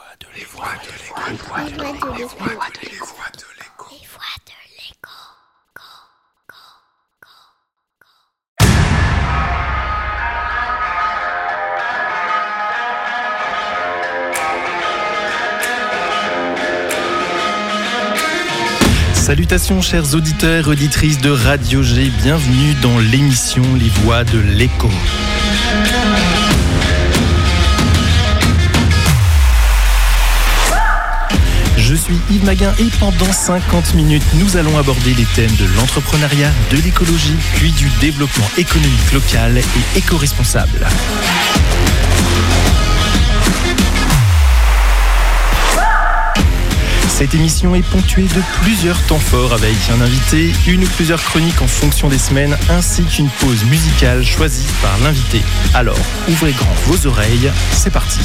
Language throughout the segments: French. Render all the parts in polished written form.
Salutations chers auditeurs et auditrices de Radio G, bienvenue dans l'émission Les Voix de l'Écho. Je suis Yves Maguin et pendant 50 minutes, nous allons aborder les thèmes de l'entrepreneuriat, de l'écologie, puis du développement économique local et éco-responsable. Cette émission est ponctuée de plusieurs temps forts avec un invité, une ou plusieurs chroniques en fonction des semaines, ainsi qu'une pause musicale choisie par l'invité. Alors, ouvrez grand vos oreilles, c'est parti.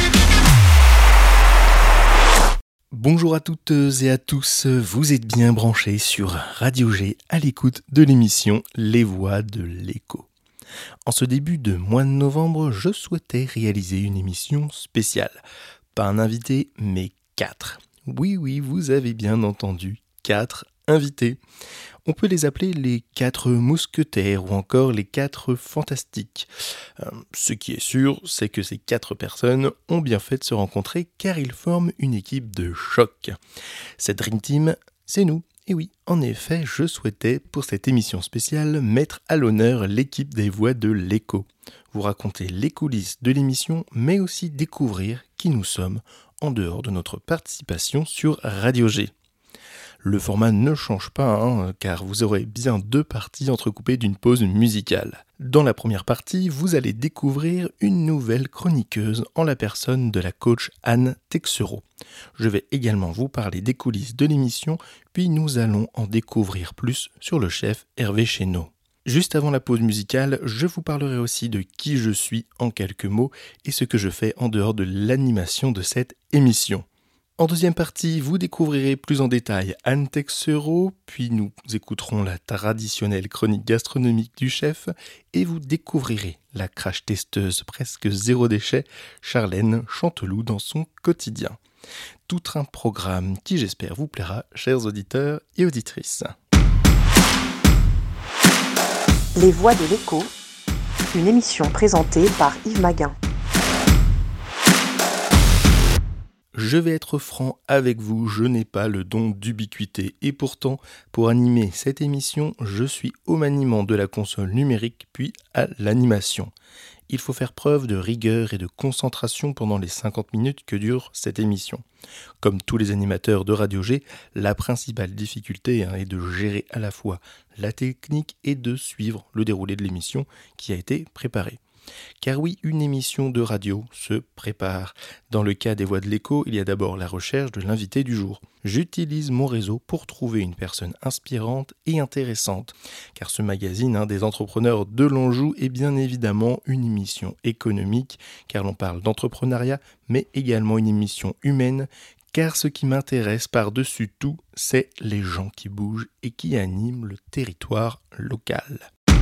Bonjour à toutes et à tous, vous êtes bien branchés sur Radio G à l'écoute de l'émission Les Voix de l'Écho. En ce début de mois de novembre, je souhaitais réaliser une émission spéciale. Pas un invité, mais 4. Oui, vous avez bien entendu, 4 invités. On peut les appeler les 4 mousquetaires ou encore les 4 fantastiques. Ce qui est sûr, c'est que ces 4 personnes ont bien fait de se rencontrer car ils forment une équipe de choc. Cette Dream Team, c'est nous. Et oui, en effet, je souhaitais pour cette émission spéciale mettre à l'honneur l'équipe des Voix de l'Écho. Vous raconter les coulisses de l'émission, mais aussi découvrir qui nous sommes en dehors de notre participation sur Radio G. Le format ne change pas, car vous aurez bien 2 parties entrecoupées d'une pause musicale. Dans la première partie, vous allez découvrir une nouvelle chroniqueuse en la personne de la coach Anne Texereau. Je vais également vous parler des coulisses de l'émission, puis nous allons en découvrir plus sur le chef Hervé Chéneau. Juste avant la pause musicale, je vous parlerai aussi de qui je suis en quelques mots et ce que je fais en dehors de l'animation de cette émission. En deuxième partie, vous découvrirez plus en détail Anne Texereau, puis nous écouterons la traditionnelle chronique gastronomique du chef et vous découvrirez la crash testeuse presque zéro déchet, Charlène Chanteloup dans son quotidien. Tout un programme qui j'espère vous plaira, chers auditeurs et auditrices. Les Voix de l'Écho, une émission présentée par Yves Maguin. Je vais être franc avec vous, je n'ai pas le don d'ubiquité et pourtant, pour animer cette émission, je suis au maniement de la console numérique puis à l'animation. Il faut faire preuve de rigueur et de concentration pendant les 50 minutes que dure cette émission. Comme tous les animateurs de Radio G, la principale difficulté est de gérer à la fois la technique et de suivre le déroulé de l'émission qui a été préparée. Car oui, une émission de radio se prépare. Dans le cas des Voix de l'Écho, il y a d'abord la recherche de l'invité du jour. J'utilise mon réseau pour trouver une personne inspirante et intéressante. Car ce magazine des entrepreneurs de l'Anjou est bien évidemment une émission économique, car l'on parle d'entrepreneuriat, mais également une émission humaine, car ce qui m'intéresse par-dessus tout, c'est les gens qui bougent et qui animent le territoire local.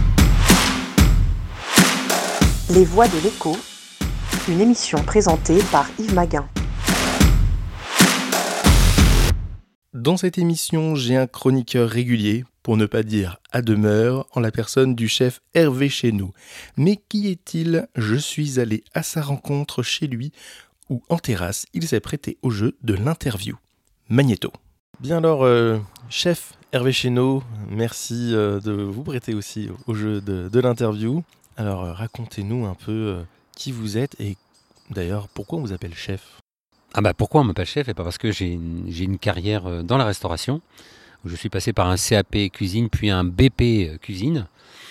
Les Voix de l'Écho, une émission présentée par Yves Maguin. Dans cette émission, j'ai un chroniqueur régulier, pour ne pas dire à demeure, en la personne du chef Hervé Chéneau. Mais qui est-il ? Je suis allé à sa rencontre chez lui, où en terrasse, il s'est prêté au jeu de l'interview. Magnéto. Bien alors, chef Hervé Chéneau, merci de vous prêter aussi au jeu de l'interview. Alors, racontez-nous un peu qui vous êtes et d'ailleurs, pourquoi on vous appelle chef ? Pourquoi on m'appelle chef ? Et pas parce que j'ai une carrière dans la restauration, où je suis passé par un CAP cuisine, puis un BP cuisine.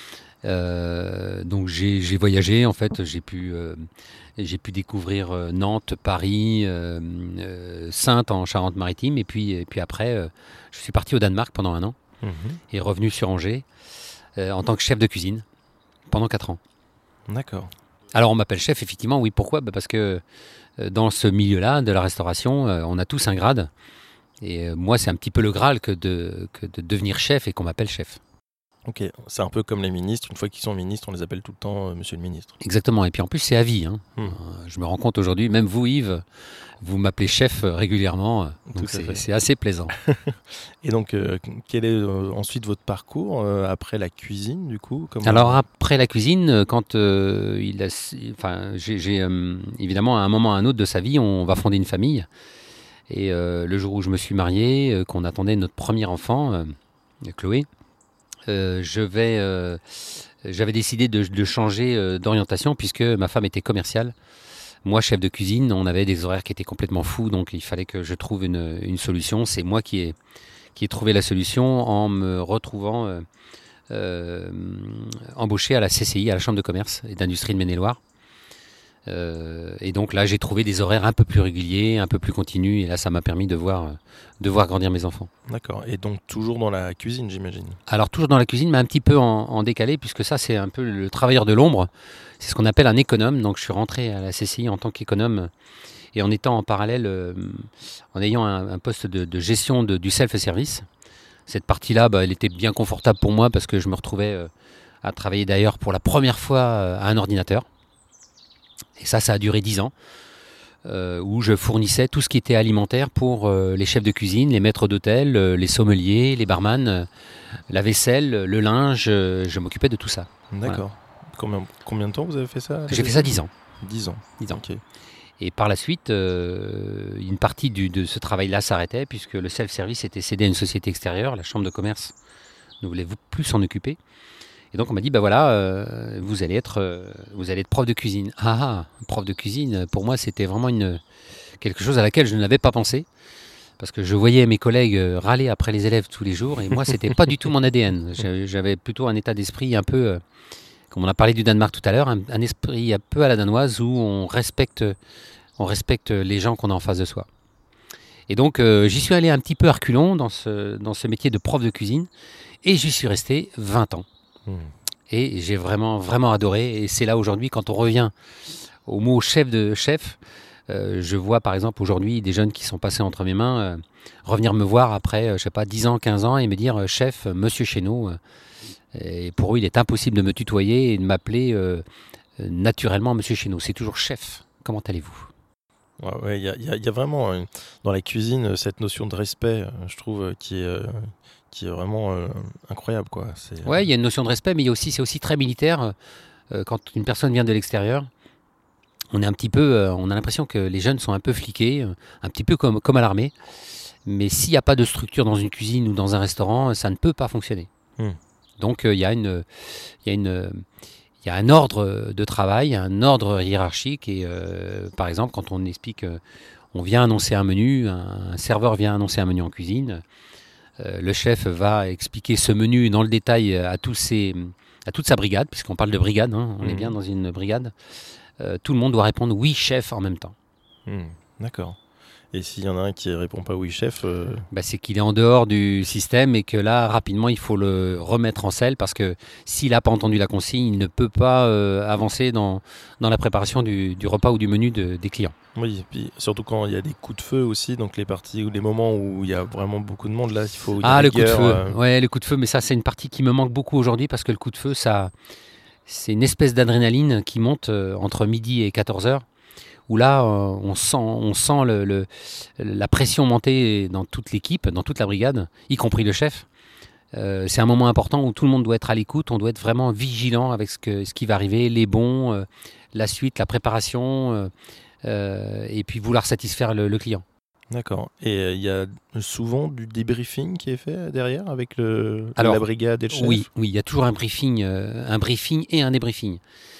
Donc j'ai voyagé, en fait, j'ai pu découvrir Nantes, Paris, Saintes en Charente-Maritime, et puis après, je suis parti au Danemark pendant 1 an, et revenu sur Angers en tant que chef de cuisine. Pendant 4 ans. D'accord. Alors on m'appelle chef, effectivement, oui. Pourquoi ? Parce que dans ce milieu-là, de la restauration, on a tous un grade. Et moi, c'est un petit peu le Graal que de devenir chef et qu'on m'appelle chef. Ok, c'est un peu comme les ministres. Une fois qu'ils sont ministres, on les appelle tout le temps Monsieur le ministre. Exactement. Et puis en plus, c'est à vie. Je me rends compte aujourd'hui, même vous, Yves, vous m'appelez chef régulièrement. Donc c'est assez plaisant. Et donc, quel est ensuite votre parcours après la cuisine, du coup? Alors après la cuisine, quand j'ai évidemment à un moment ou à un autre de sa vie, on va fonder une famille. Et le jour où je me suis marié, qu'on attendait notre premier enfant, Chloé, j'avais décidé de changer d'orientation puisque ma femme était commerciale. Moi, chef de cuisine, on avait des horaires qui étaient complètement fous, donc il fallait que je trouve une solution. C'est moi qui ai trouvé la solution en me retrouvant embauché à la CCI, à la Chambre de commerce et d'industrie de Maine-et-Loire. Et donc là, j'ai trouvé des horaires un peu plus réguliers, un peu plus continus, et là, ça m'a permis de voir grandir mes enfants. D'accord. Et donc toujours dans la cuisine, j'imagine? Alors toujours dans la cuisine, mais un petit peu en décalé, puisque ça, c'est un peu le travailleur de l'ombre. C'est ce qu'on appelle un économe. Donc je suis rentré à la CCI en tant qu'économe, et en étant en parallèle, en ayant un poste de gestion du self-service. Cette partie-là, elle était bien confortable pour moi, parce que je me retrouvais à travailler d'ailleurs pour la première fois à un ordinateur. Et ça a duré 10 ans, où je fournissais tout ce qui était alimentaire pour les chefs de cuisine, les maîtres d'hôtel, les sommeliers, les barman, la vaisselle, le linge. Je m'occupais de tout ça. D'accord. Voilà. Combien de temps vous avez fait ça? J'ai fait ça 10 ans. 10 ans. 10 ans. Okay. Et par la suite, une partie de ce travail-là s'arrêtait, puisque le self-service était cédé à une société extérieure. La chambre de commerce ne voulait plus s'en occuper. Et donc on m'a dit, vous allez être prof de cuisine. Prof de cuisine, pour moi c'était vraiment quelque chose à laquelle je n'avais pas pensé. Parce que je voyais mes collègues râler après les élèves tous les jours, et moi c'était pas du tout mon ADN. J'avais plutôt un état d'esprit un peu, comme on a parlé du Danemark tout à l'heure, un esprit un peu à la danoise où on respecte les gens qu'on a en face de soi. Et donc j'y suis allé un petit peu à reculons dans ce métier de prof de cuisine, et j'y suis resté 20 ans. Et j'ai vraiment, vraiment adoré. Et c'est là aujourd'hui, quand on revient au mot chef, je vois par exemple aujourd'hui des jeunes qui sont passés entre mes mains revenir me voir après, 10 ans, 15 ans et me dire chef, monsieur Chéneau. Et pour eux, il est impossible de me tutoyer et de m'appeler naturellement monsieur Chéneau. C'est toujours chef. Comment allez-vous? Il y a vraiment dans la cuisine cette notion de respect, je trouve, qui est vraiment incroyable, quoi. Ouais, il y a une notion de respect, mais c'est aussi très militaire. Quand une personne vient de l'extérieur, on a l'impression que les jeunes sont un peu fliqués, un petit peu comme à l'armée. Mais s'il n'y a pas de structure dans une cuisine ou dans un restaurant, ça ne peut pas fonctionner. Donc il y a un ordre de travail, un ordre hiérarchique. Et par exemple, quand on explique, on vient annoncer un menu, un serveur vient annoncer un menu en cuisine. Le chef va expliquer ce menu dans le détail à toute sa brigade, puisqu'on parle de brigade, on est bien dans une brigade. Tout le monde doit répondre oui chef en même temps. D'accord. Et s'il y en a un qui répond pas oui chef, c'est qu'il est en dehors du système et que là rapidement il faut le remettre en selle, parce que s'il n'a pas entendu la consigne, il ne peut pas avancer dans la préparation du repas ou du menu des clients. Oui, et puis surtout quand il y a des coups de feu aussi, donc les parties ou les moments où il y a vraiment beaucoup de monde, là il faut... le coup de feu, ouais, le coup de feu, mais ça c'est une partie qui me manque beaucoup aujourd'hui, parce que le coup de feu, c'est une espèce d'adrénaline qui monte entre midi et 14h, où là on sent la pression monter dans toute l'équipe, dans toute la brigade, y compris le chef. C'est un moment important où tout le monde doit être à l'écoute, on doit être vraiment vigilant avec ce qui va arriver, les bons, la suite, la préparation... et puis vouloir satisfaire le client. D'accord. Et il y a souvent du débriefing qui est fait derrière avec la brigade et le chef? Oui, il y a toujours un briefing et un débriefing.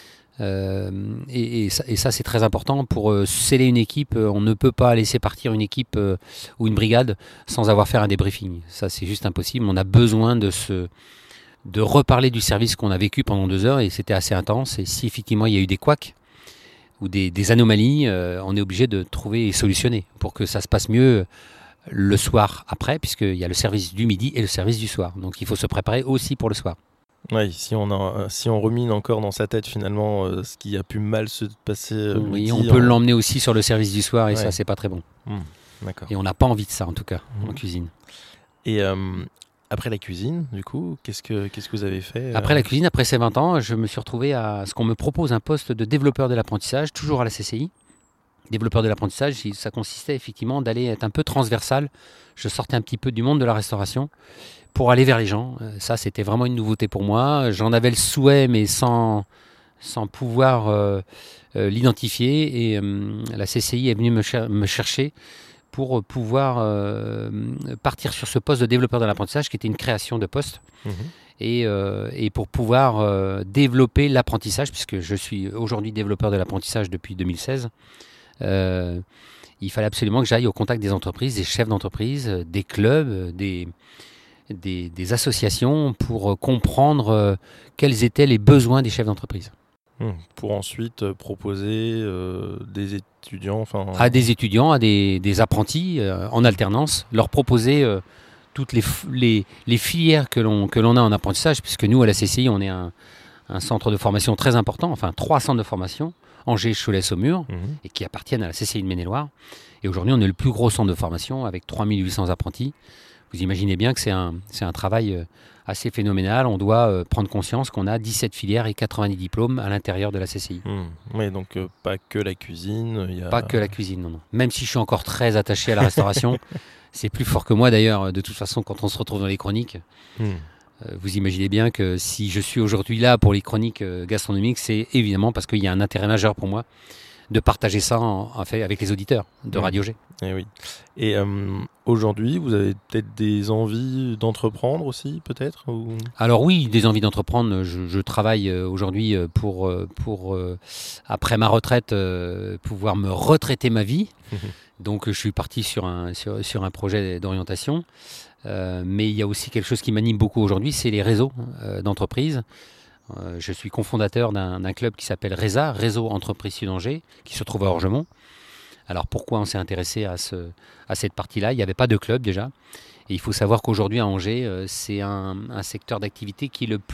Et ça, c'est très important. Pour sceller une équipe, on ne peut pas laisser partir une équipe ou une brigade sans avoir fait un débriefing. Ça, c'est juste impossible. On a besoin de reparler du service qu'on a vécu pendant 2 heures, et c'était assez intense. Et si effectivement il y a eu des couacs ou des anomalies, on est obligé de trouver et solutionner pour que ça se passe mieux le soir après, puisqu'il y a le service du midi et le service du soir. Donc il faut se préparer aussi pour le soir. Oui, si on rumine encore dans sa tête finalement ce qui a pu mal se passer. Oui, on peut l'emmener aussi sur le service du soir, et ça c'est pas très bon. D'accord. Et on n'a pas envie de ça en tout cas en cuisine. Et Après la cuisine, du coup, qu'est-ce que vous avez fait Après la cuisine, après ces 20 ans, je me suis retrouvé à ce qu'on me propose un poste de développeur de l'apprentissage, toujours à la CCI. Développeur de l'apprentissage, ça consistait effectivement d'aller être un peu transversal. Je sortais un petit peu du monde de la restauration pour aller vers les gens. Ça, c'était vraiment une nouveauté pour moi. J'en avais le souhait, mais sans pouvoir l'identifier. Et la CCI est venue me chercher pour pouvoir partir sur ce poste de développeur de l'apprentissage, qui était une création de poste. Mmh. Et pour pouvoir développer l'apprentissage, puisque je suis aujourd'hui développeur de l'apprentissage depuis 2016, il fallait absolument que j'aille au contact des entreprises, des chefs d'entreprise, des clubs, des associations pour comprendre quels étaient les besoins des chefs d'entreprise. Pour ensuite proposer des étudiants, à des étudiants, à des apprentis en alternance, leur proposer toutes les filières que l'on a en apprentissage, puisque nous à la CCI on est un centre de formation très important, enfin 3 centres de formation, Angers, Cholet, Saumur, et qui appartiennent à la CCI de Maine-et-Loire. Et aujourd'hui on est le plus gros centre de formation avec 3800 apprentis. Vous imaginez bien que c'est un travail assez phénoménal. On doit prendre conscience qu'on a 17 filières et 90 diplômes à l'intérieur de la CCI. Oui, donc pas que la cuisine. Pas que la cuisine, non. Même si je suis encore très attaché à la restauration, c'est plus fort que moi d'ailleurs. De toute façon, quand on se retrouve dans les chroniques, vous imaginez bien que si je suis aujourd'hui là pour les chroniques gastronomiques, c'est évidemment parce qu'il y a un intérêt majeur pour moi de partager ça avec les auditeurs de Radio G. Et oui. Et aujourd'hui, vous avez peut-être des envies d'entreprendre aussi, peut-être Alors oui, des envies d'entreprendre. Je travaille aujourd'hui pour après ma retraite, pouvoir me retraiter ma vie. Donc je suis parti sur un projet d'orientation. Mais il y a aussi quelque chose qui m'anime beaucoup aujourd'hui, c'est les réseaux d'entreprises. Je suis cofondateur d'un club qui s'appelle RESA, Réseau Entreprise Sud-Angers, qui se trouve à Orgemont. Alors pourquoi on s'est intéressé à cette partie-là ? Il n'y avait pas de club déjà. Et il faut savoir qu'aujourd'hui à Angers, c'est un secteur d'activité qui est le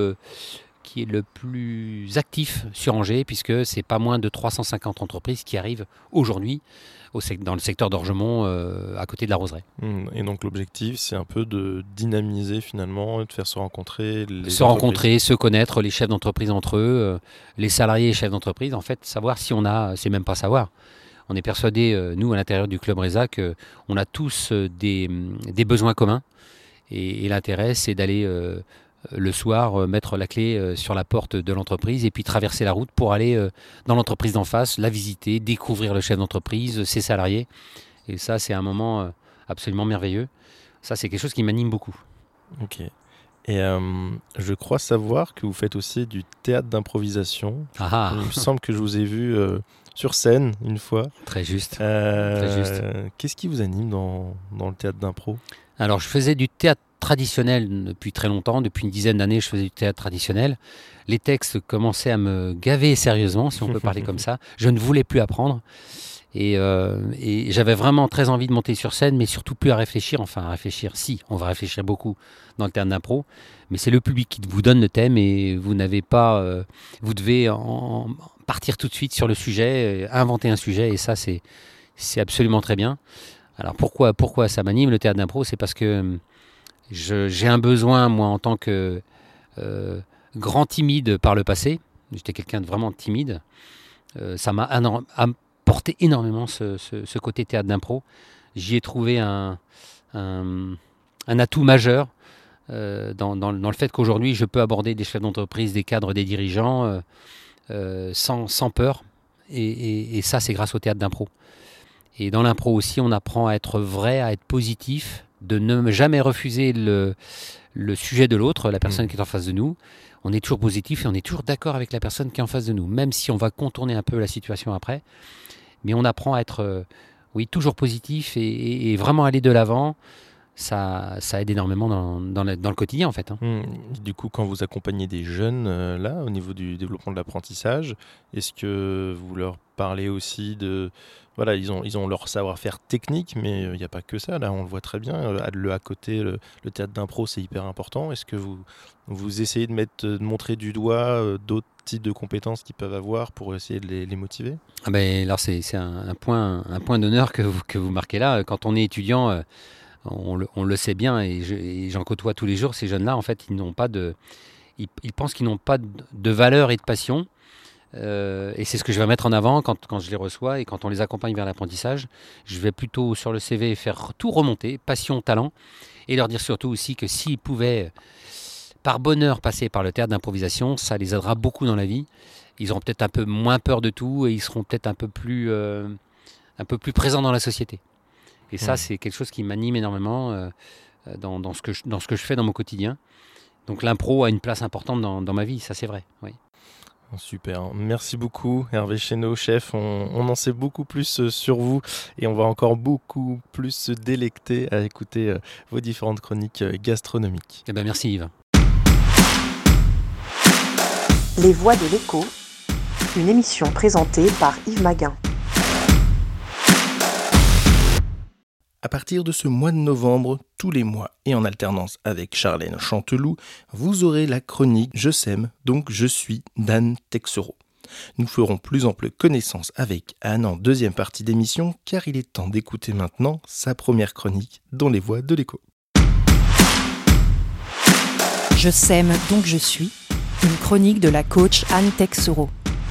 plus actif sur Angers, puisque c'est pas moins de 350 entreprises qui arrivent aujourd'hui dans le secteur d'Orgemont, à côté de la Roseraie. Et donc l'objectif, c'est un peu de dynamiser finalement, de faire se rencontrer se connaître, les chefs d'entreprise entre eux, les salariés et chefs d'entreprise. En fait, savoir si on a, c'est même pas savoir. On est persuadés, nous, à l'intérieur du Club RESA, qu'on a tous des besoins communs. Et l'intérêt, c'est d'aller le soir mettre la clé sur la porte de l'entreprise et puis traverser la route pour aller dans l'entreprise d'en face, la visiter, découvrir le chef d'entreprise, ses salariés. Et ça, c'est un moment absolument merveilleux. Ça, c'est quelque chose qui m'anime beaucoup. Ok. Et je crois savoir que vous faites aussi du théâtre d'improvisation. Il me semble que je vous ai vu sur scène une fois. Très juste. Très juste. Qu'est-ce qui vous anime dans le théâtre d'impro ? Alors, je faisais du théâtre traditionnel depuis très longtemps. Depuis une dizaine d'années, je faisais du théâtre traditionnel. Les textes commençaient à me gaver sérieusement, si on peut parler comme ça. Je ne voulais plus apprendre. Et j'avais vraiment très envie de monter sur scène, mais surtout plus à réfléchir. Enfin, à réfléchir, si, on va réfléchir beaucoup dans le théâtre d'impro. Mais c'est le public qui vous donne le thème et vous n'avez pas... vous devez partir tout de suite sur le sujet, inventer un sujet. Et ça, c'est absolument très bien. Alors pourquoi ça m'anime le théâtre d'impro ? C'est parce que j'ai un besoin, moi, en tant que grand timide par le passé. J'étais quelqu'un de vraiment timide. Ça m'a apporté énormément ce côté théâtre d'impro. J'y ai trouvé un atout majeur dans le fait qu'aujourd'hui, je peux aborder des chefs d'entreprise, des cadres, des dirigeants sans peur. Et ça, c'est grâce au théâtre d'impro. Et dans l'impro aussi, on apprend à être vrai, à être positif, de ne jamais refuser le sujet de l'autre, la personne qui est en face de nous. On est toujours positif et on est toujours d'accord avec la personne qui est en face de nous, même si on va contourner un peu la situation après. Mais on apprend à être toujours positif et vraiment aller de l'avant. Ça aide énormément dans le quotidien en fait. Du coup, quand vous accompagnez des jeunes là, au niveau du développement de l'apprentissage, est-ce que vous leur parlez aussi de... Voilà, ils ont leur savoir-faire technique, mais il n'y a pas que ça, là on le voit très bien. À côté, le théâtre d'impro, c'est hyper important. Est-ce que vous essayez de montrer du doigt d'autres types de compétences qu'ils peuvent avoir pour essayer de les motiver ? Alors c'est un point d'honneur que vous marquez là. Quand on est étudiant... On le sait bien et j'en côtoie tous les jours. Ces jeunes-là, en fait, ils pensent qu'ils n'ont pas de valeur et de passion. Et c'est ce que je vais mettre en avant quand je les reçois et quand on les accompagne vers l'apprentissage. Je vais plutôt sur le CV faire tout remonter, passion, talent, et leur dire surtout aussi que s'ils pouvaient par bonheur passer par le théâtre d'improvisation, ça les aidera beaucoup dans la vie. Ils auront peut-être un peu moins peur de tout et ils seront peut-être un peu plus présents dans la société. Et ça, c'est quelque chose qui m'anime énormément dans ce que je fais dans mon quotidien. Donc l'impro a une place importante dans ma vie, ça c'est vrai, oui. Super, merci beaucoup Hervé Chéneau, chef. On en sait beaucoup plus sur vous et on va encore beaucoup plus se délecter à écouter vos différentes chroniques gastronomiques. Eh ben, merci Yves. Les Voix de l'écho, une émission présentée par Yves Maguin. À partir de ce mois de novembre, tous les mois et en alternance avec Charlène Chanteloup, vous aurez la chronique « Je sème, donc je suis » d'Anne Texereau. Nous ferons plus ample connaissance avec Anne en deuxième partie d'émission, car il est temps d'écouter maintenant sa première chronique dans les Voix de l'écho. Je sème, donc je suis, une chronique de la coach Anne Texereau.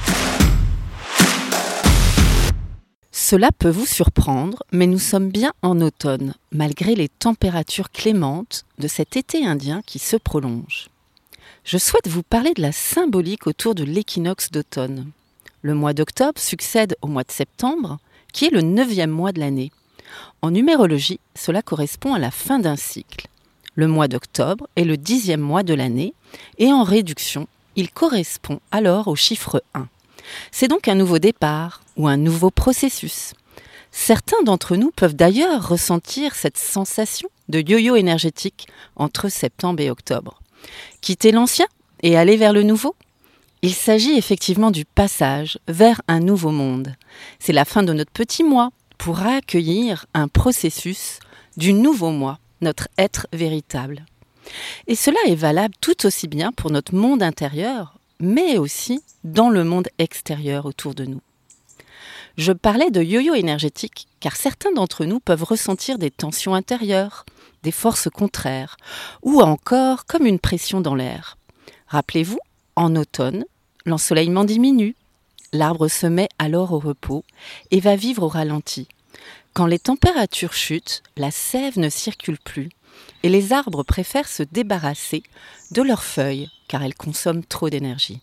Cela peut vous surprendre, mais nous sommes bien en automne, malgré les températures clémentes de cet été indien qui se prolonge. Je souhaite vous parler de la symbolique autour de l'équinoxe d'automne. Le mois d'octobre succède au mois de septembre, qui est le 9e mois de l'année. En numérologie, cela correspond à la fin d'un cycle. Le mois d'octobre est le 10e mois de l'année, et en réduction, il correspond alors au chiffre 1. C'est donc un nouveau départ ou un nouveau processus. Certains d'entre nous peuvent d'ailleurs ressentir cette sensation de yo-yo énergétique entre septembre et octobre. Quitter l'ancien et aller vers le nouveau ? Il s'agit effectivement du passage vers un nouveau monde. C'est la fin de notre petit mois pour accueillir un processus du nouveau moi, notre être véritable. Et cela est valable tout aussi bien pour notre monde intérieur, mais aussi dans le monde extérieur autour de nous. Je parlais de yo-yo énergétique car certains d'entre nous peuvent ressentir des tensions intérieures, des forces contraires, ou encore comme une pression dans l'air. Rappelez-vous, en automne, l'ensoleillement diminue, l'arbre se met alors au repos et va vivre au ralenti. Quand les températures chutent, la sève ne circule plus et les arbres préfèrent se débarrasser de leurs feuilles car elles consomment trop d'énergie.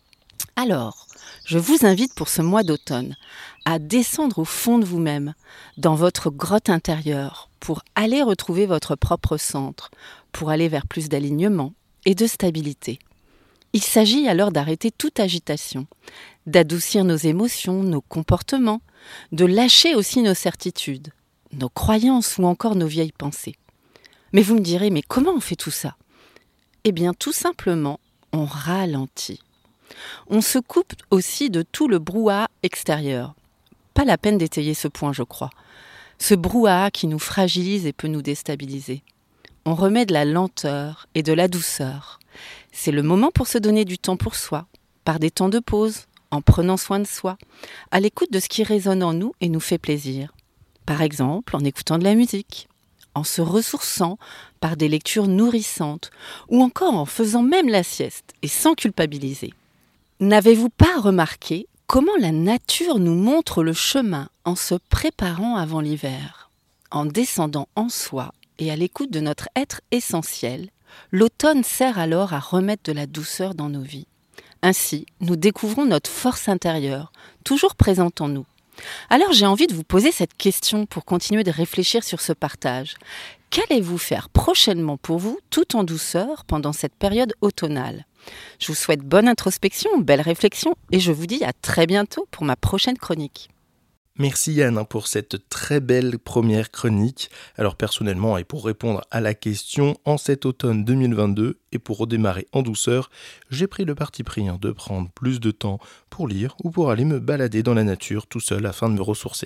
Alors, je vous invite pour ce mois d'automne à descendre au fond de vous-même, dans votre grotte intérieure, pour aller retrouver votre propre centre, pour aller vers plus d'alignement et de stabilité. Il s'agit alors d'arrêter toute agitation, d'adoucir nos émotions, nos comportements, de lâcher aussi nos certitudes, nos croyances ou encore nos vieilles pensées. Mais vous me direz, mais comment on fait tout ça ? Eh bien, tout simplement, on ralentit. On se coupe aussi de tout le brouhaha extérieur. Pas la peine d'étayer ce point, je crois. Ce brouhaha qui nous fragilise et peut nous déstabiliser. On remet de la lenteur et de la douceur. C'est le moment pour se donner du temps pour soi, par des temps de pause, en prenant soin de soi, à l'écoute de ce qui résonne en nous et nous fait plaisir. Par exemple, en écoutant de la musique, en se ressourçant par des lectures nourrissantes, ou encore en faisant même la sieste et sans culpabiliser. N'avez-vous pas remarqué comment la nature nous montre le chemin en se préparant avant l'hiver ? En descendant en soi et à l'écoute de notre être essentiel, l'automne sert alors à remettre de la douceur dans nos vies. Ainsi, nous découvrons notre force intérieure, toujours présente en nous. Alors j'ai envie de vous poser cette question pour continuer de réfléchir sur ce partage. Qu'allez-vous faire prochainement pour vous, tout en douceur, pendant cette période automnale ? Je vous souhaite bonne introspection, belle réflexion et je vous dis à très bientôt pour ma prochaine chronique. Merci Yann pour cette très belle première chronique. Alors personnellement, et pour répondre à la question, en cet automne 2022 et pour redémarrer en douceur, j'ai pris le parti pris de prendre plus de temps pour lire ou pour aller me balader dans la nature tout seul afin de me ressourcer.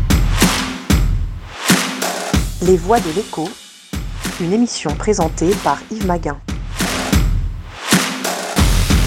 Les Voix de l'écho, une émission présentée par Yves Maguin.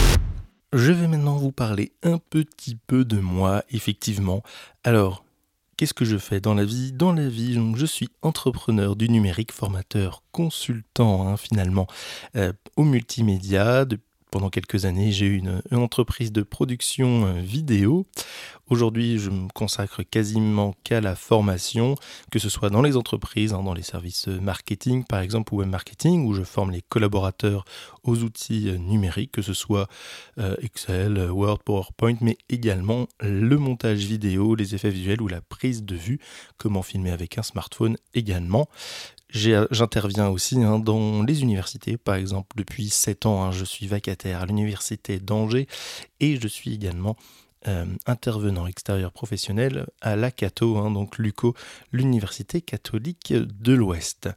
Je vais maintenant vous parler un petit peu de moi, effectivement. Alors, qu'est-ce que je fais dans la vie ? Dans la vie, je suis entrepreneur du numérique, formateur, consultant finalement au multimédia. Pendant quelques années, j'ai eu une entreprise de production vidéo. Aujourd'hui, je me consacre quasiment qu'à la formation, que ce soit dans les entreprises, dans les services marketing par exemple, ou web marketing, où je forme les collaborateurs aux outils numériques, que ce soit Excel, Word, PowerPoint, mais également le montage vidéo, les effets visuels ou la prise de vue, comment filmer avec un smartphone également. J'interviens aussi dans les universités, par exemple depuis 7 ans, je suis vacataire à l'université d'Angers et je suis également intervenant extérieur professionnel à l'ACATO, donc l'UCO, l'Université catholique de l'Ouest.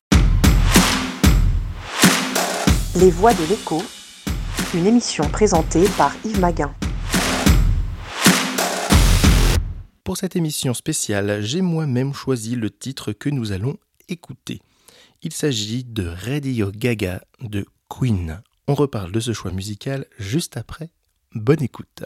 Les Voix de l'écho, une émission présentée par Yves Maguin. Pour cette émission spéciale, j'ai moi-même choisi le titre que nous allons écouter. Il s'agit de Radio Gaga de Queen. On reparle de ce choix musical juste après. Bonne écoute.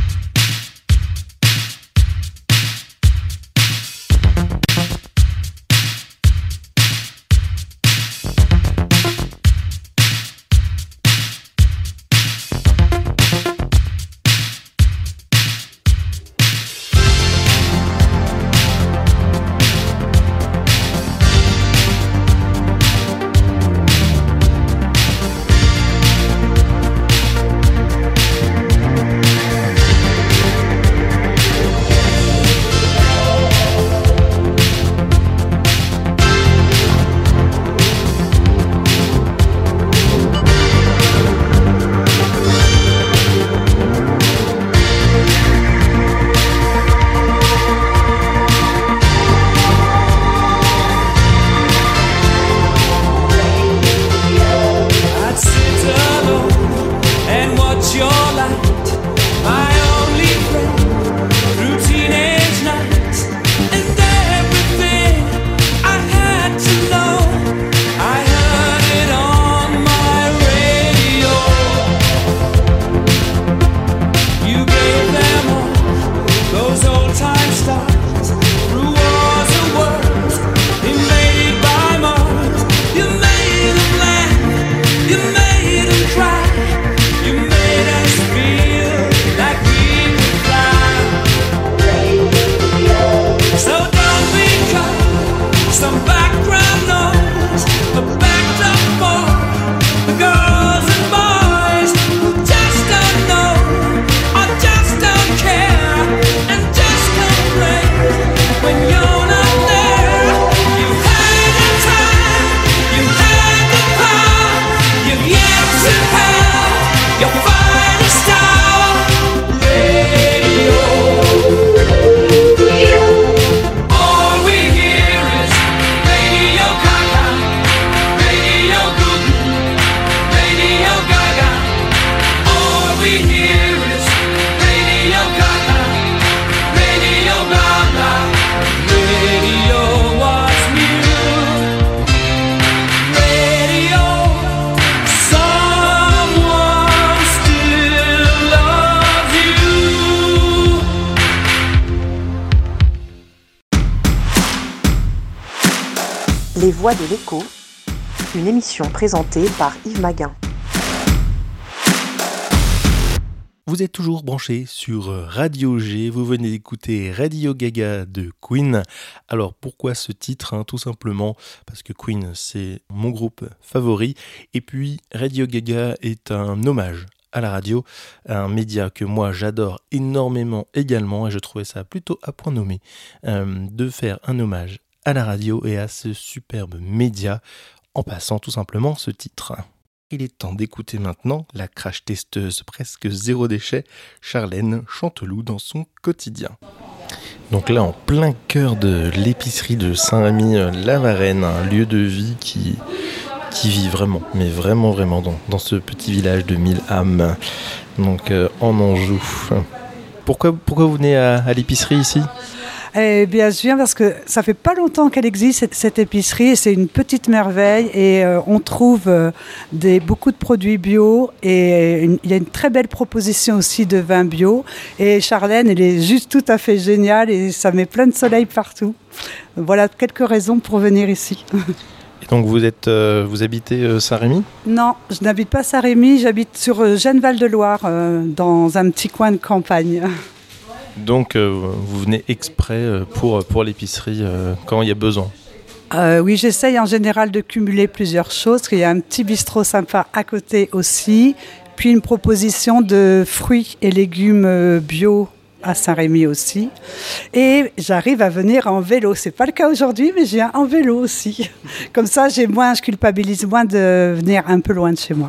Les Voix de l'écho, une émission présentée par Yves Maguin. Vous êtes toujours branchés sur Radio G, vous venez d'écouter Radio Gaga de Queen. Alors pourquoi ce titre ? Tout simplement parce que Queen c'est mon groupe favori et puis Radio Gaga est un hommage à la radio, un média que moi j'adore énormément également et je trouvais ça plutôt à point nommé de faire un hommage à la radio et à ce superbe média en passant tout simplement ce titre. Il est temps d'écouter maintenant la crash testeuse presque zéro déchet, Charlène Chanteloup dans son quotidien. Donc là en plein cœur de l'épicerie de Saint-Rémy-la-Varenne, un lieu de vie qui vit vraiment, mais vraiment dans ce petit village de 1000 âmes, donc en Anjou. Pourquoi vous venez à l'épicerie ici ? Eh bien, je viens parce que ça fait pas longtemps qu'elle existe, cette épicerie, et c'est une petite merveille, et on trouve beaucoup de produits bio, et il y a une très belle proposition aussi de vin bio, et Charlène, elle est juste tout à fait géniale, et ça met plein de soleil partout. Voilà quelques raisons pour venir ici. Et donc vous habitez Saint-Rémy ? Non, je n'habite pas Saint-Rémy, j'habite sur Genneval-de-Loire, dans un petit coin de campagne. Donc vous venez exprès pour l'épicerie quand il y a besoin ? Oui, j'essaye en général de cumuler plusieurs choses. Il y a un petit bistrot sympa à côté aussi, puis une proposition de fruits et légumes bio à Saint-Rémy aussi. Et j'arrive à venir en vélo. C'est pas le cas aujourd'hui, mais je viens en vélo aussi. Comme ça, je culpabilise moins de venir un peu loin de chez moi.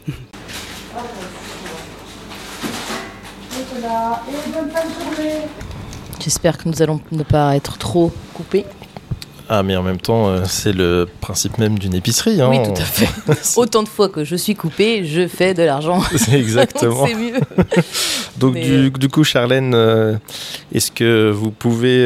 J'espère que nous allons ne pas être trop coupés. Ah, mais en même temps, c'est le principe même d'une épicerie. Hein. Oui, tout à fait. Autant de fois que je suis coupée, je fais de l'argent. C'est exactement. C'est mieux. Donc du coup, Charlène, est-ce que vous pouvez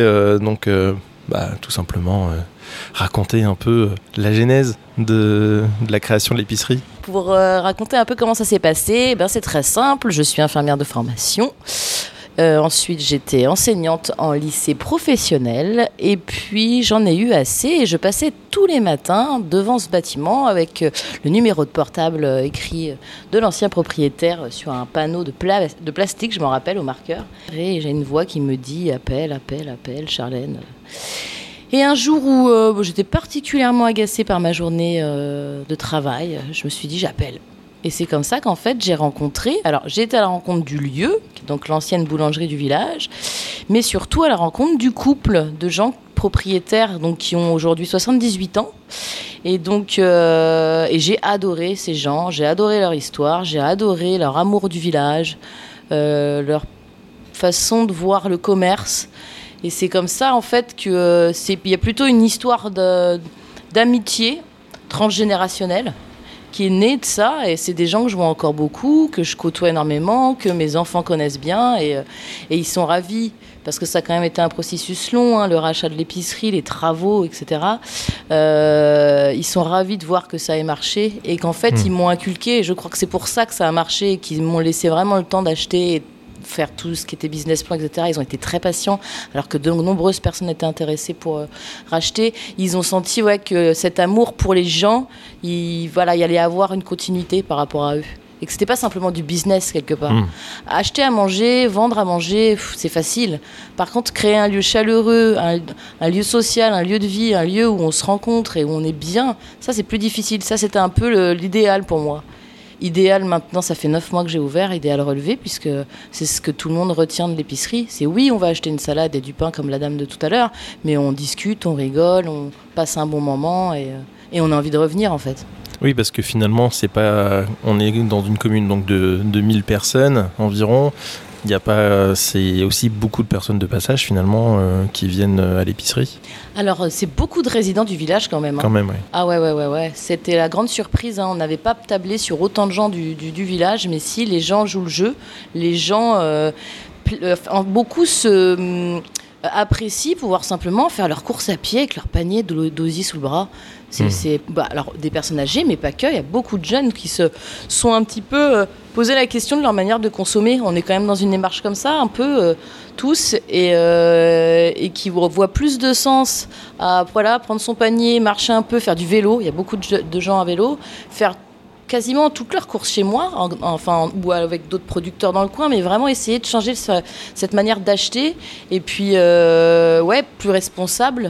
tout simplement raconter un peu la genèse de la création de l'épicerie ? Pour raconter un peu comment ça s'est passé, c'est très simple. Je suis infirmière de formation. Ensuite, j'étais enseignante en lycée professionnel et puis j'en ai eu assez et je passais tous les matins devant ce bâtiment avec le numéro de portable écrit de l'ancien propriétaire sur un panneau de plastique, je m'en rappelle, au marqueur. Et j'ai une voix qui me dit « Appelle, Charlène ». Et un jour où j'étais particulièrement agacée par ma journée de travail, je me suis dit « J'appelle ». Et c'est comme ça qu'en fait, j'ai été à la rencontre du lieu, donc l'ancienne boulangerie du village, mais surtout à la rencontre du couple de gens propriétaires donc, qui ont aujourd'hui 78 ans. Et donc, et j'ai adoré ces gens, j'ai adoré leur histoire, j'ai adoré leur amour du village, leur façon de voir le commerce. Et c'est comme ça, en fait, qu'il y a plutôt une histoire d'amitié transgénérationnelle qui est née de ça, et c'est des gens que je vois encore beaucoup, que je côtoie énormément, que mes enfants connaissent bien, et ils sont ravis, parce que ça a quand même été un processus long, le rachat de l'épicerie, les travaux, etc. Ils sont ravis de voir que ça ait marché, et qu'en fait, ils m'ont inculqué, et je crois que c'est pour ça que ça a marché, et qu'ils m'ont laissé vraiment le temps d'acheter, et faire tout ce qui était business plan, etc. Ils ont été très patients, alors que de nombreuses personnes étaient intéressées pour racheter. Ils ont senti que cet amour pour les gens, il allait avoir une continuité par rapport à eux. Et que c'était pas simplement du business quelque part. Acheter à manger, vendre à manger, c'est facile. Par contre, créer un lieu chaleureux, un lieu social, un lieu de vie, un lieu où on se rencontre et où on est bien, ça c'est plus difficile. Ça c'était un peu l'idéal pour moi. Idéal maintenant, ça fait 9 mois que j'ai ouvert, idéal relevé, puisque c'est ce que tout le monde retient de l'épicerie. C'est oui, on va acheter une salade et du pain comme la dame de tout à l'heure, mais on discute, on rigole, on passe un bon moment et on a envie de revenir en fait. Oui, parce que finalement, on est dans une commune donc de 1000 personnes environ. Il y a pas, c'est aussi beaucoup de personnes de passage finalement qui viennent à l'épicerie. Alors c'est beaucoup de résidents du village quand même. Quand même, oui. Ah ouais. C'était la grande surprise. On n'avait pas tablé sur autant de gens du village, mais si les gens jouent le jeu, les gens beaucoup apprécient pouvoir simplement faire leurs courses à pied avec leur panier d'osier sous le bras. Alors des personnes âgées, mais pas que. Il y a beaucoup de jeunes qui se sont un petit peu posé la question de leur manière de consommer. On est quand même dans une démarche comme ça, un peu tous, et qui voient plus de sens à prendre son panier, marcher un peu, faire du vélo. Il y a beaucoup de gens à vélo, faire quasiment toutes leurs courses chez moi, ou avec d'autres producteurs dans le coin, mais vraiment essayer de changer cette manière d'acheter, et puis plus responsable,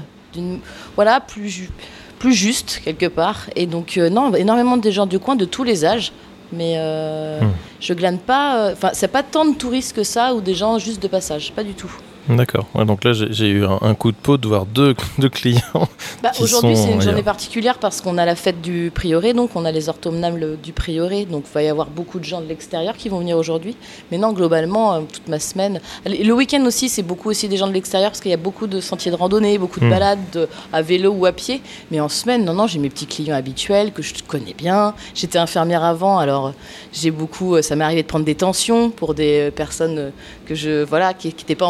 plus juste quelque part. Et donc énormément de gens du coin de tous les âges, mais je glane pas, c'est pas tant de touristes que ça, ou des gens juste de passage, pas du tout. D'accord. Ouais, donc là, j'ai eu un coup de peau de voir deux clients. Aujourd'hui, c'est une journée particulière parce qu'on a la fête du prieuré, donc on a les orthomnales du prieuré, donc il va y avoir beaucoup de gens de l'extérieur qui vont venir aujourd'hui. Mais non, globalement, toute ma semaine. Le week-end aussi, c'est beaucoup aussi des gens de l'extérieur parce qu'il y a beaucoup de sentiers de randonnée, beaucoup de balades à vélo ou à pied. Mais en semaine, non, j'ai mes petits clients habituels que je connais bien. J'étais infirmière avant, alors ça m'est arrivé de prendre des tensions pour des personnes qui n'étaient pas en forme.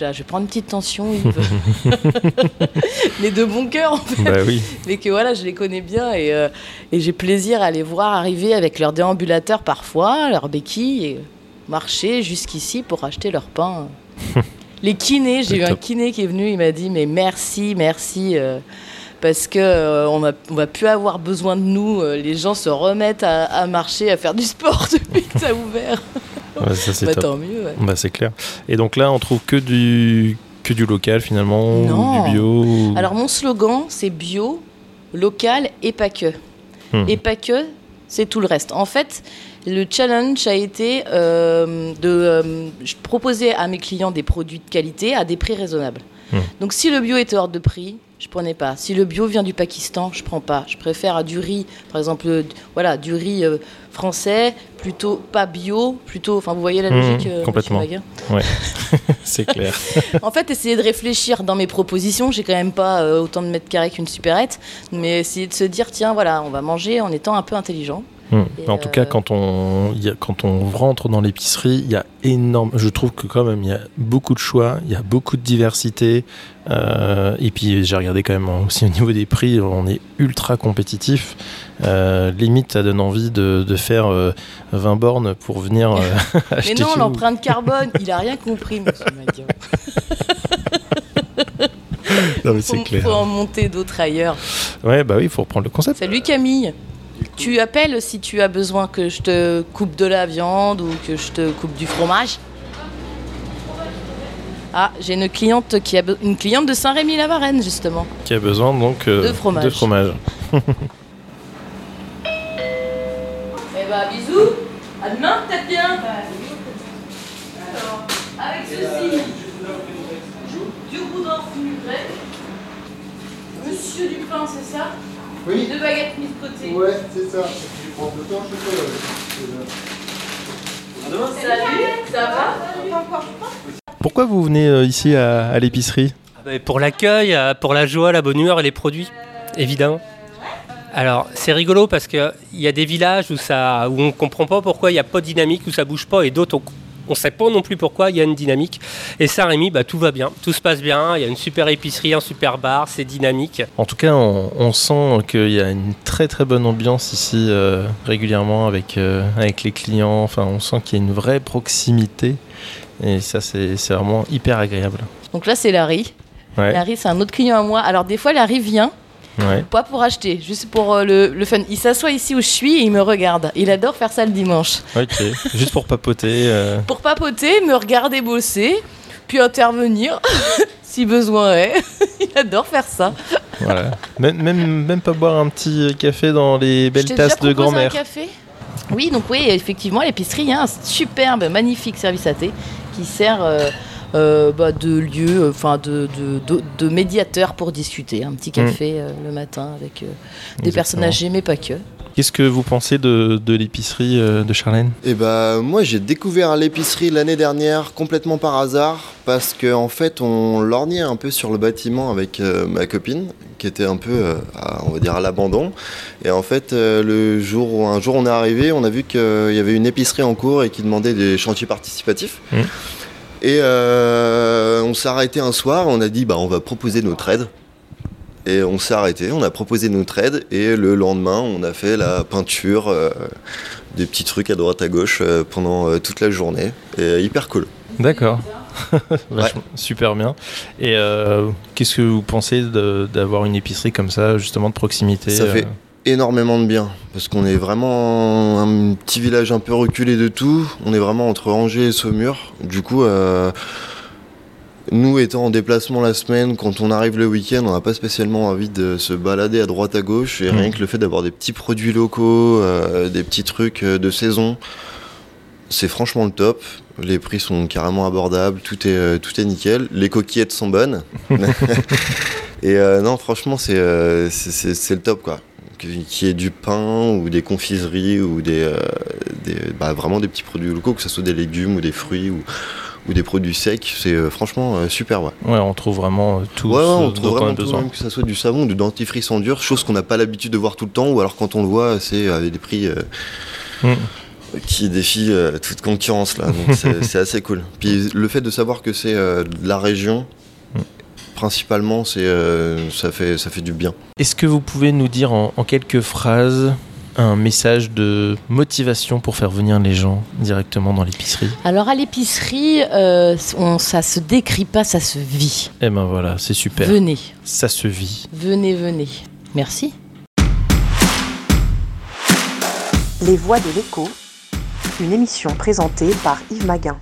je vais prendre une petite tension, Yves. Mais de bon cœur, en fait. Bah oui. Mais que voilà, je les connais bien et j'ai plaisir à les voir arriver avec leur déambulateur parfois, leurs béquilles, et marcher jusqu'ici pour acheter leur pain. Les kinés, j'ai eu un kiné qui est venu, il m'a dit mais merci, parce que on va plus avoir besoin de nous. Les gens se remettent à marcher, à faire du sport depuis que ça a ouvert. Ouais, ça, c'est top. Tant mieux. Ouais. Bah, c'est clair. Et donc là, on trouve que du local finalement, Non. ou du bio. Alors mon slogan, c'est bio, local et pas que. Et pas que, c'est tout le reste. En fait, le challenge a été de proposer à mes clients des produits de qualité à des prix raisonnables. Donc si le bio est hors de prix, je ne prenais pas. Si le bio vient du Pakistan, je ne prends pas. Je préfère du riz, par exemple, du riz français, plutôt pas bio, plutôt. Enfin, vous voyez la logique, complètement. Ouais, c'est clair. En fait, essayer de réfléchir dans mes propositions. J'ai quand même pas autant de mètres carrés qu'une supérette, mais essayer de se dire, tiens, voilà, on va manger en étant un peu intelligent. En tout cas, quand on rentre dans l'épicerie, il y a je trouve que quand même il y a beaucoup de choix, il y a beaucoup de diversité, et puis j'ai regardé quand même aussi au niveau des prix, on est ultra compétitif. Limite, ça donne envie de faire 20 bornes pour venir acheter. Mais non, l'empreinte carbone, il a rien compris, monsieur Madio. Non, mais c'est clair. Faut en monter d'autres ailleurs. Ouais, bah oui, il faut reprendre le concept. Salut Camille. Tu appelles si tu as besoin que je te coupe de la viande ou que je te coupe du fromage. Ah, j'ai une cliente de Saint-Rémy-la-Varenne, justement. Qui a besoin donc de fromage. Eh bah, bisous. À demain, peut-être bien. Alors, avec ceci, du boudin vinaigré. Monsieur Dupin, c'est ça? Oui. 2 baguettes mises de côté. Ouais, c'est ça. Je prends le temps, Salut, ça va? Pourquoi vous venez ici à l'épicerie ? Pour l'accueil, pour la joie, la bonne humeur et les produits, évidemment. Alors, c'est rigolo parce qu'il y a des villages où on ne comprend pas pourquoi il n'y a pas de dynamique, où ça ne bouge pas, et d'autres, on ne sait pas non plus pourquoi il y a une dynamique. Et Saint-Rémy, tout va bien, tout se passe bien, il y a une super épicerie, un super bar, c'est dynamique. En tout cas, on sent qu'il y a une très très bonne ambiance ici régulièrement avec les clients. Enfin, on sent qu'il y a une vraie proximité et ça, c'est vraiment hyper agréable. Donc là, c'est Larry. Ouais. Larry, c'est un autre client à moi. Alors des fois, Larry vient. Ouais. Pas pour acheter, juste pour le fun. Il s'assoit ici où je suis et il me regarde. Il adore faire ça le dimanche. Ok, juste pour papoter. Pour papoter, me regarder bosser, puis intervenir si besoin est. Il adore faire ça. Voilà. Même pas boire un petit café dans les belles tasses de grand-mère. Un café ? Oui, donc oui, effectivement, à l'épicerie, il y a un superbe, magnifique service à thé qui sert de lieu, enfin de médiateur pour discuter. Un petit café le matin avec des personnes âgées, mais pas que. Qu'est-ce que vous pensez de l'épicerie de Charlène ? Eh bah, moi, j'ai découvert l'épicerie l'année dernière complètement par hasard parce qu'en fait, on lorgnait un peu sur le bâtiment avec ma copine qui était un peu, on va dire, à l'abandon. Et en fait, un jour on est arrivé, on a vu qu'il y avait une épicerie en cours et qui demandait des chantiers participatifs. Et on s'est arrêté un soir, on a dit on va proposer notre aide. Et on s'est arrêté, on a proposé notre aide et le lendemain on a fait la peinture, des petits trucs à droite à gauche pendant toute la journée. Et hyper cool. D'accord. Super bien. Et qu'est-ce que vous pensez d'avoir une épicerie comme ça, justement de proximité ? Ça fait énormément de bien parce qu'on est vraiment un petit village un peu reculé de tout. On est vraiment entre Angers et Saumur. Du coup, nous étant en déplacement la semaine, quand on arrive le week-end, on n'a pas spécialement envie de se balader à droite à gauche. Et rien que le fait d'avoir des petits produits locaux, des petits trucs de saison, c'est franchement le top. Les prix sont carrément abordables, tout est nickel. Les coquillettes sont bonnes. Et non, franchement, c'est le top, quoi. Qu'il y ait du pain ou des confiseries ou vraiment des petits produits locaux, que ce soit des légumes ou des fruits ou des produits secs, c'est franchement super. Ouais, on trouve vraiment tout on ce trouve dont on a vraiment besoin. Tout, même que ce soit du savon ou du dentifrice en dur, chose qu'on n'a pas l'habitude de voir tout le temps, ou alors quand on le voit, c'est avec des prix qui défie toute concurrence là. Donc c'est assez cool. Puis le fait de savoir que c'est de la région, principalement, ça fait du bien. Est-ce que vous pouvez nous dire en quelques phrases un message de motivation pour faire venir les gens directement dans l'épicerie? Alors à l'épicerie, ça se décrit pas, ça se vit. Eh ben voilà, c'est super. Venez. Ça se vit. Venez. Merci. Les Voix de l'écho, une émission présentée par Yves Maguin.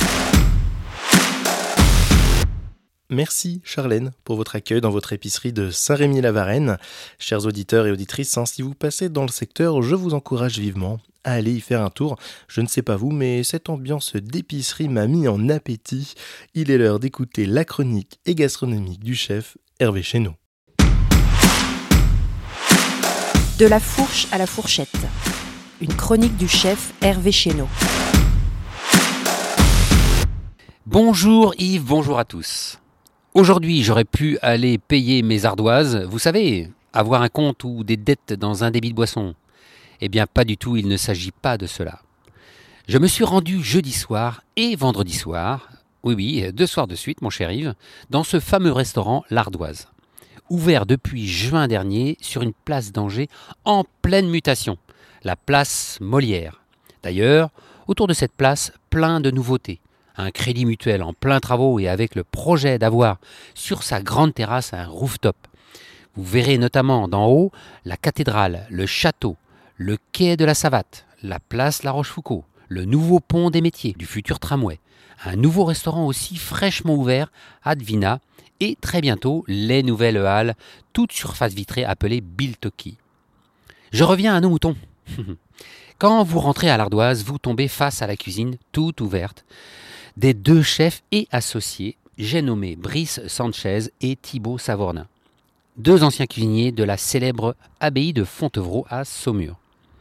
Merci Charlène pour votre accueil dans votre épicerie de Saint-Rémy-la-Varenne. Chers auditeurs et auditrices, si vous passez dans le secteur, je vous encourage vivement à aller y faire un tour. Je ne sais pas vous, mais cette ambiance d'épicerie m'a mis en appétit. Il est l'heure d'écouter la chronique et gastronomique du chef Hervé Chéneau. De la fourche à la fourchette. Une chronique du chef Hervé Chéneau. Bonjour Yves, bonjour à tous. Aujourd'hui, j'aurais pu aller payer mes ardoises, vous savez, avoir un compte ou des dettes dans un débit de boisson. Eh bien, pas du tout, il ne s'agit pas de cela. Je me suis rendu jeudi soir et vendredi soir, oui, 2 soirs de suite, mon cher Yves, dans ce fameux restaurant L'Ardoise. Ouvert depuis juin dernier sur une place d'Angers en pleine mutation, la place Molière. D'ailleurs, autour de cette place, plein de nouveautés. Un crédit mutuel en plein travaux et avec le projet d'avoir sur sa grande terrasse un rooftop. Vous verrez notamment d'en haut la cathédrale, le château, le quai de la Savatte, la place La Rochefoucauld, le nouveau pont des métiers du futur tramway, un nouveau restaurant aussi fraîchement ouvert, Advina, et très bientôt les nouvelles halles, toute surface vitrée appelée Biltoki. Je reviens à nos moutons. Quand vous rentrez à l'Ardoise, vous tombez face à la cuisine toute ouverte des 2 chefs et associés, j'ai nommé Brice Sanchez et Thibaut Savornin, 2 anciens cuisiniers de la célèbre abbaye de Fontevraud à Saumur.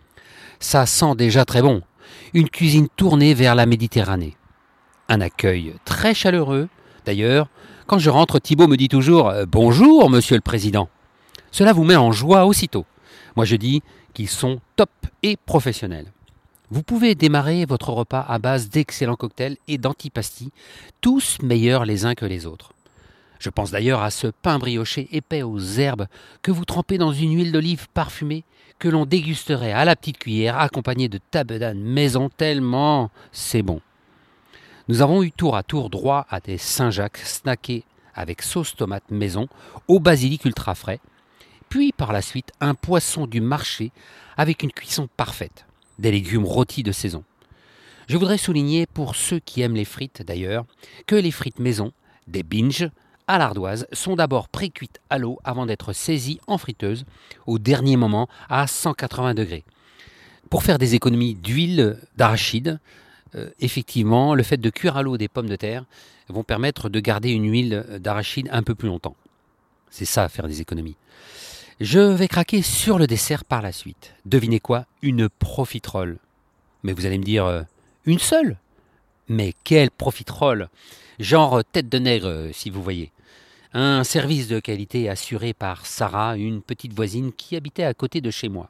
Ça sent déjà très bon, une cuisine tournée vers la Méditerranée. Un accueil très chaleureux. D'ailleurs, quand je rentre, Thibaut me dit toujours « Bonjour, monsieur le président ». Cela vous met en joie aussitôt. Moi je dis qu'ils sont top et professionnels. Vous pouvez démarrer votre repas à base d'excellents cocktails et d'antipastis, tous meilleurs les uns que les autres. Je pense d'ailleurs à ce pain brioché épais aux herbes que vous trempez dans une huile d'olive parfumée que l'on dégusterait à la petite cuillère accompagné de tabedane maison tellement c'est bon. Nous avons eu tour à tour droit à des Saint-Jacques snackés avec sauce tomate maison au basilic ultra frais, puis par la suite un poisson du marché avec une cuisson parfaite. Des légumes rôtis de saison. Je voudrais souligner, pour ceux qui aiment les frites d'ailleurs, que les frites maison, des binges, à l'Ardoise, sont d'abord pré-cuites à l'eau avant d'être saisies en friteuse au dernier moment à 180 degrés. Pour faire des économies d'huile d'arachide, effectivement, le fait de cuire à l'eau des pommes de terre vont permettre de garder une huile d'arachide un peu plus longtemps. C'est ça, faire des économies. Je vais craquer sur le dessert par la suite. Devinez quoi? Une profiterole. Mais vous allez me dire, une seule? Mais quelle profiterole! Genre tête de nègre, si vous voyez. Un service de qualité assuré par Sarah, une petite voisine qui habitait à côté de chez moi.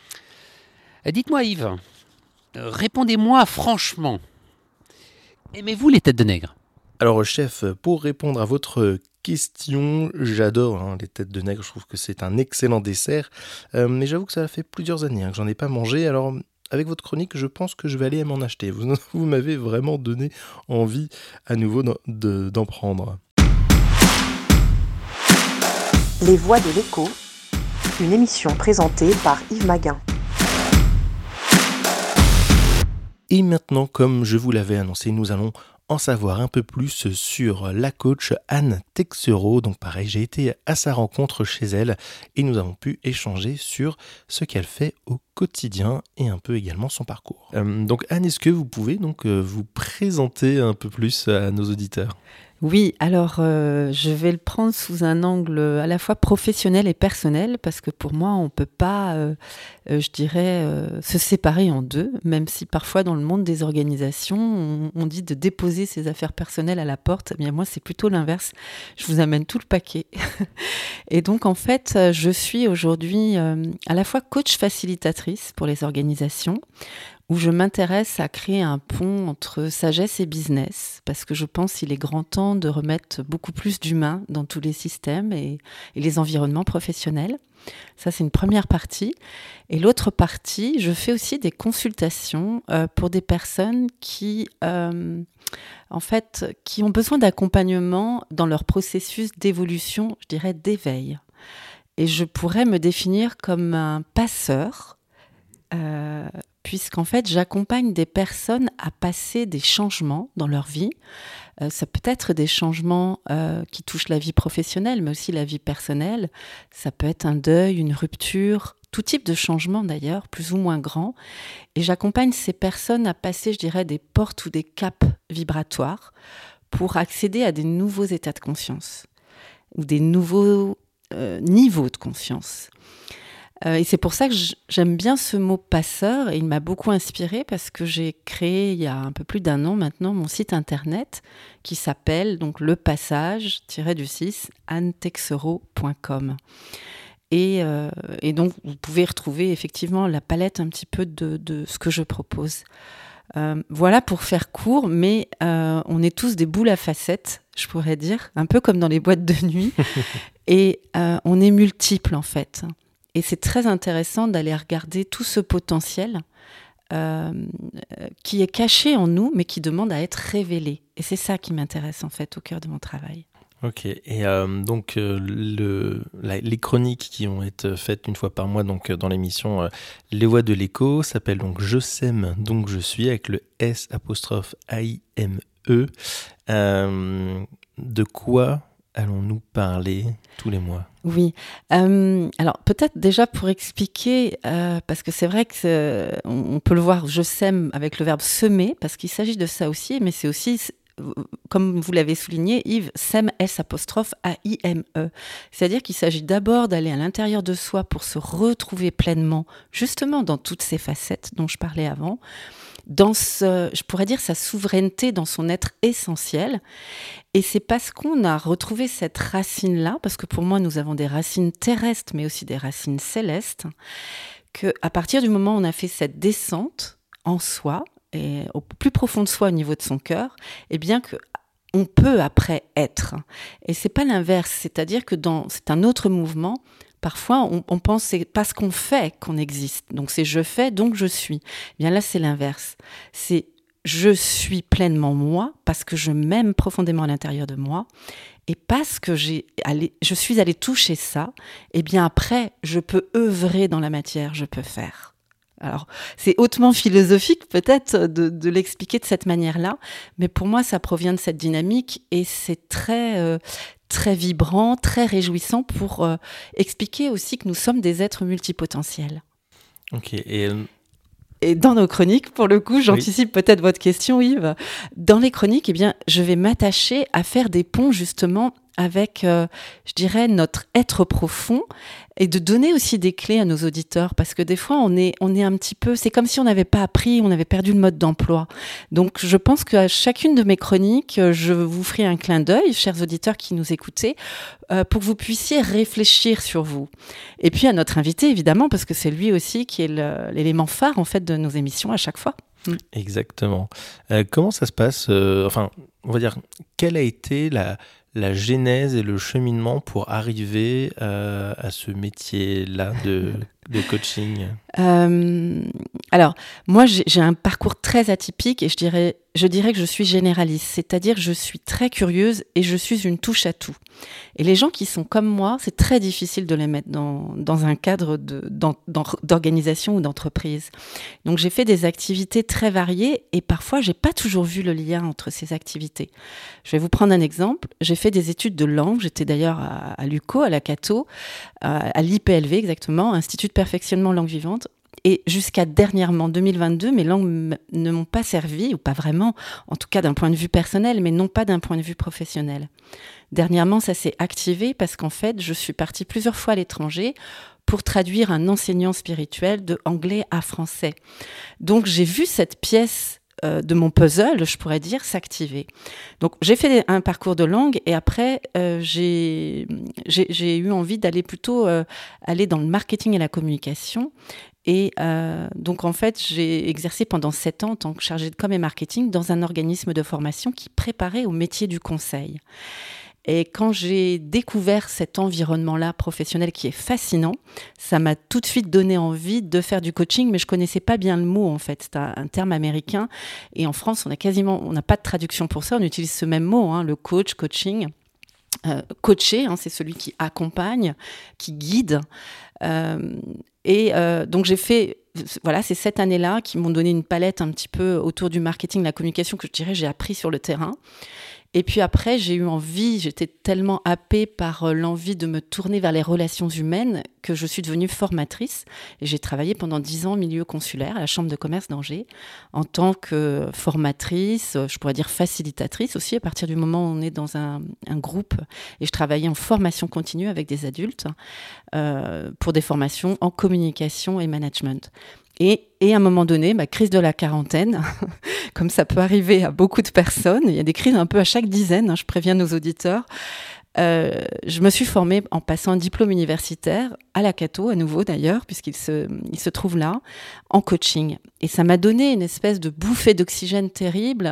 Dites-moi Yves, répondez-moi franchement. Aimez-vous les têtes de nègre? Alors chef, pour répondre à votre question, j'adore les têtes de nègre, je trouve que c'est un excellent dessert, mais j'avoue que ça fait plusieurs années que j'en ai pas mangé, alors avec votre chronique, je pense que je vais aller m'en acheter. Vous m'avez vraiment donné envie à nouveau d'en prendre. Les Voix de l'écho, une émission présentée par Yves Maguin. Et maintenant, comme je vous l'avais annoncé, nous allons en savoir un peu plus sur la coach Anne Texereau. Donc pareil, j'ai été à sa rencontre chez elle et nous avons pu échanger sur ce qu'elle fait au quotidien et un peu également son parcours. Donc Anne, est-ce que vous pouvez donc vous présenter un peu plus à nos auditeurs ? Oui, alors je vais le prendre sous un angle à la fois professionnel et personnel, parce que pour moi, on ne peut pas, je dirais, se séparer en deux, même si parfois dans le monde des organisations, on dit de déposer ses affaires personnelles à la porte. Eh bien moi, c'est plutôt l'inverse. Je vous amène tout le paquet. Et donc, en fait, je suis aujourd'hui à la fois coach facilitatrice pour les organisations, où je m'intéresse à créer un pont entre sagesse et business, parce que je pense qu'il est grand temps de remettre beaucoup plus d'humain dans tous les systèmes et les environnements professionnels. Ça, c'est une première partie. Et l'autre partie, je fais aussi des consultations pour des personnes qui ont besoin d'accompagnement dans leur processus d'évolution, je dirais d'éveil. Et je pourrais me définir comme un passeur, puisqu'en fait, j'accompagne des personnes à passer des changements dans leur vie. Ça peut être des changements qui touchent la vie professionnelle, mais aussi la vie personnelle. Ça peut être un deuil, une rupture, tout type de changement d'ailleurs, plus ou moins grand. Et j'accompagne ces personnes à passer, je dirais, des portes ou des caps vibratoires pour accéder à des nouveaux états de conscience ou des nouveaux niveaux de conscience. Et c'est pour ça que j'aime bien ce mot passeur, et il m'a beaucoup inspirée parce que j'ai créé il y a un peu plus d'1 an maintenant mon site internet qui s'appelle donc lepassage-du6 annetexero.com. Et donc vous pouvez retrouver effectivement la palette un petit peu de ce que je propose. Voilà pour faire court, mais on est tous des boules à facettes, je pourrais dire, un peu comme dans les boîtes de nuit, et on est multiples en fait. Et c'est très intéressant d'aller regarder tout ce potentiel qui est caché en nous, mais qui demande à être révélé. Et c'est ça qui m'intéresse en fait au cœur de mon travail. Ok, et donc les chroniques qui vont être faites une fois par mois donc, dans l'émission Les Voix de l'écho s'appellent donc Je sème, donc je suis, avec le S''AIME. De quoi allons-nous parler tous les mois ? Oui, alors peut-être déjà pour expliquer, parce que c'est vrai que on peut le voir, je sème avec le verbe semer, parce qu'il s'agit de ça aussi, mais c'est aussi, comme vous l'avez souligné, Yves, sème, S''AIME. C'est-à-dire qu'il s'agit d'abord d'aller à l'intérieur de soi pour se retrouver pleinement, justement dans toutes ces facettes dont je parlais avant, dans je pourrais dire sa souveraineté dans son être essentiel. Et c'est parce qu'on a retrouvé cette racine-là, parce que pour moi, nous avons des racines terrestres, mais aussi des racines célestes, qu'à partir du moment où on a fait cette descente en soi, et au plus profond de soi, au niveau de son cœur, eh bien qu'on peut après être. Et c'est pas l'inverse, c'est-à-dire que c'est un autre mouvement. Parfois, on pense que c'est parce qu'on fait qu'on existe. Donc c'est je fais, donc je suis. Eh bien là, c'est l'inverse. C'est je suis pleinement moi, parce que je m'aime profondément à l'intérieur de moi. Et parce que je suis allée toucher ça, eh bien après, je peux œuvrer dans la matière, je peux faire. Alors, c'est hautement philosophique peut-être de l'expliquer de cette manière-là, mais pour moi, ça provient de cette dynamique et c'est très vibrant, très réjouissant pour expliquer aussi que nous sommes des êtres multipotentiels. Ok, Et dans nos chroniques, pour le coup, j'anticipe peut-être votre question, Yves. Dans les chroniques, eh bien, je vais m'attacher à faire des ponts justement avec, je dirais, notre être profond et de donner aussi des clés à nos auditeurs parce que des fois, on est un petit peu... C'est comme si on n'avait pas appris, on avait perdu le mode d'emploi. Donc, je pense qu'à chacune de mes chroniques, je vous ferai un clin d'œil, chers auditeurs qui nous écoutez, pour que vous puissiez réfléchir sur vous. Et puis à notre invité, évidemment, parce que c'est lui aussi qui est l'élément phare, en fait, de nos émissions à chaque fois. Exactement. Comment ça se passe on va dire, quelle a été la genèse et le cheminement pour arriver à ce métier-là de coaching ? Alors, moi, j'ai un parcours très atypique et je dirais que je suis généraliste, c'est-à-dire que je suis très curieuse et je suis une touche à tout. Et les gens qui sont comme moi, c'est très difficile de les mettre dans un cadre d'organisation ou d'entreprise. Donc, j'ai fait des activités très variées et parfois, j'ai pas toujours vu le lien entre ces activités. Je vais vous prendre un exemple. J'ai fait des études de langue. J'étais d'ailleurs à l'UCO, à la Cato, à l'IPLV exactement, Institut de perfectionnement langue vivante. Et jusqu'à dernièrement, 2022, mes langues ne m'ont pas servi, ou pas vraiment, en tout cas d'un point de vue personnel, mais non pas d'un point de vue professionnel. Dernièrement, ça s'est activé parce qu'en fait, je suis partie plusieurs fois à l'étranger pour traduire un enseignant spirituel de anglais à français. Donc, j'ai vu cette pièce de mon puzzle, je pourrais dire, s'activer. Donc j'ai fait un parcours de langue et après j'ai eu envie d'aller plutôt aller dans le marketing et la communication. Et donc en fait j'ai exercé pendant 7 ans en tant que chargée de com et marketing dans un organisme de formation qui préparait au métier du conseil. Et quand j'ai découvert cet environnement-là professionnel qui est fascinant, ça m'a tout de suite donné envie de faire du coaching, mais je connaissais pas bien le mot en fait. C'est un terme américain. Et en France, on n'a pas de traduction pour ça. On utilise ce même mot, le coaching. Coacher, c'est celui qui accompagne, qui guide. Donc j'ai fait, ces 7 années-là qui m'ont donné une palette un petit peu autour du marketing, la communication que je dirais j'ai appris sur le terrain. Et puis après, j'étais tellement happée par l'envie de me tourner vers les relations humaines que je suis devenue formatrice. Et j'ai travaillé pendant 10 ans au milieu consulaire à la Chambre de commerce d'Angers en tant que formatrice, je pourrais dire facilitatrice aussi, à partir du moment où on est dans un groupe. Et je travaillais en formation continue avec des adultes pour des formations en communication et management. Et à un moment donné, crise de la quarantaine, comme ça peut arriver à beaucoup de personnes, il y a des crises un peu à chaque dizaine, je préviens nos auditeurs, je me suis formée en passant un diplôme universitaire à la Cato, à nouveau d'ailleurs, puisqu'il se trouve là, en coaching. Et ça m'a donné une espèce de bouffée d'oxygène terrible,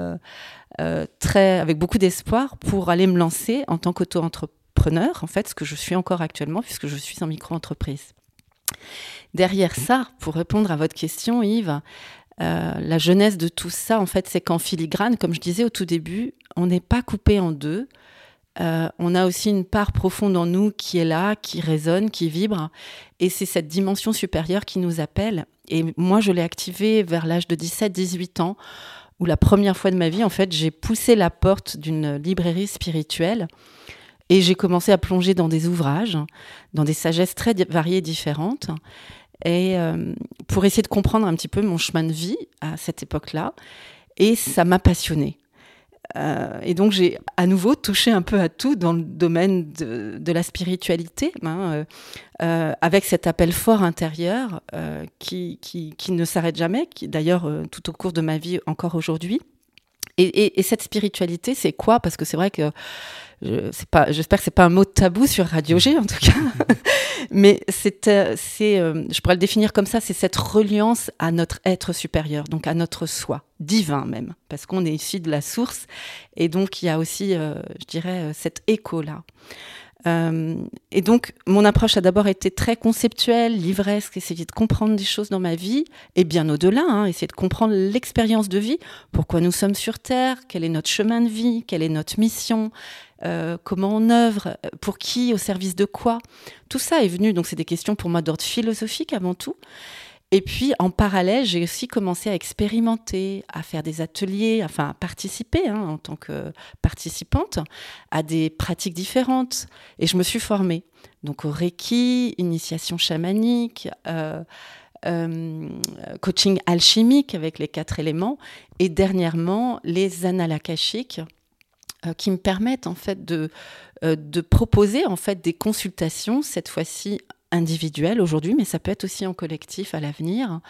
avec beaucoup d'espoir pour aller me lancer en tant qu'auto-entrepreneur, en fait, ce que je suis encore actuellement, puisque je suis en micro-entreprise. Derrière ça, pour répondre à votre question, Yves, la genèse de tout ça, en fait, c'est qu'en filigrane, comme je disais au tout début, on n'est pas coupé en deux. On a aussi une part profonde en nous qui est là, qui résonne, qui vibre. Et c'est cette dimension supérieure qui nous appelle. Et moi, je l'ai activée vers l'âge de 17-18 ans, où la première fois de ma vie, en fait, j'ai poussé la porte d'une librairie spirituelle. Et j'ai commencé à plonger dans des ouvrages, dans des sagesses très variées et différentes, et pour essayer de comprendre un petit peu mon chemin de vie à cette époque-là. Et ça m'a passionnée. Et donc j'ai à nouveau touché un peu à tout dans le domaine de la spiritualité, avec cet appel fort intérieur qui ne s'arrête jamais, qui d'ailleurs tout au cours de ma vie encore aujourd'hui. Et cette spiritualité, c'est quoi ? Parce que c'est vrai que j'espère que c'est pas un mot tabou sur Radio G en tout cas, mais je pourrais le définir comme ça, c'est cette reliance à notre être supérieur, donc à notre soi, divin même, parce qu'on est issu de la source, et donc il y a aussi, je dirais, cet écho-là. Et donc, mon approche a d'abord été très conceptuelle, livresque, essayer de comprendre des choses dans ma vie, et bien au-delà, essayer de comprendre l'expérience de vie, pourquoi nous sommes sur Terre, quel est notre chemin de vie, quelle est notre mission, comment on œuvre, pour qui, au service de quoi. Tout ça est venu, donc c'est des questions pour moi d'ordre philosophique avant tout. Et puis, en parallèle, j'ai aussi commencé à expérimenter, à faire des ateliers, à participer en tant que participante à des pratiques différentes. Et je me suis formée. Donc, au Reiki, initiation chamanique, coaching alchimique avec les 4 éléments. Et dernièrement, les annales akashiques qui me permettent en fait de proposer en fait des consultations, cette fois-ci individuelle aujourd'hui, mais ça peut être aussi en collectif à l'avenir,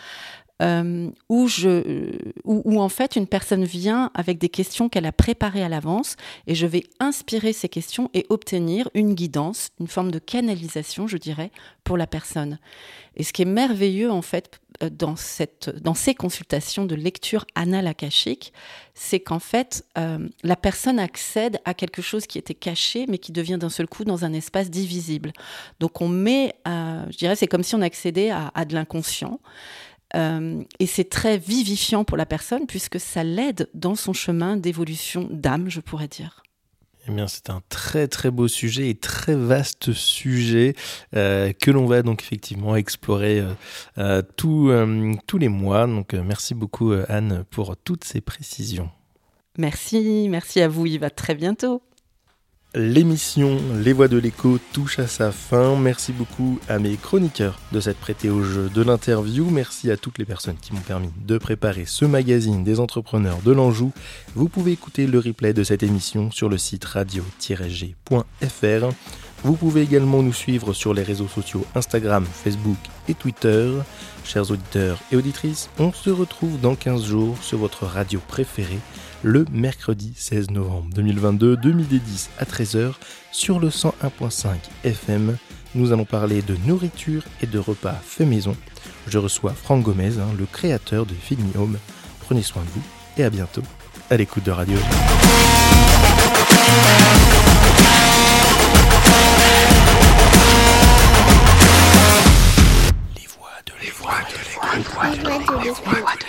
où en fait une personne vient avec des questions qu'elle a préparées à l'avance et je vais inspirer ces questions et obtenir une guidance, une forme de canalisation, je dirais, pour la personne. Et ce qui est merveilleux en fait dans ces consultations de lecture anale akashique, c'est qu'en fait la personne accède à quelque chose qui était caché mais qui devient d'un seul coup dans un espace divisible. Donc on met, je dirais, c'est comme si on accédait à de l'inconscient. Et c'est très vivifiant pour la personne puisque ça l'aide dans son chemin d'évolution d'âme, je pourrais dire. Eh bien, c'est un très très beau sujet et très vaste sujet que l'on va donc effectivement explorer tous les mois. Donc merci beaucoup Anne pour toutes ces précisions. Merci à vous Yves, à très bientôt. L'émission Les Voix de l'écho touche à sa fin. Merci beaucoup à mes chroniqueurs de s'être prêtés au jeu de l'interview. Merci à toutes les personnes qui m'ont permis de préparer ce magazine des entrepreneurs de l'Anjou. Vous pouvez écouter le replay de cette émission sur le site radio-g.fr. Vous pouvez également nous suivre sur les réseaux sociaux Instagram, Facebook et Twitter. chers auditeurs et auditrices, on se retrouve dans 15 jours sur votre radio préférée, le mercredi 16 novembre 2022, de midi 10 à 13h, sur le 101.5 FM. Nous allons parler de nourriture et de repas fait maison. Je reçois Franck Gomez, le créateur de Feed Me Home. Prenez soin de vous et à bientôt à l'écoute de Radio G. Les voix de l'écoute.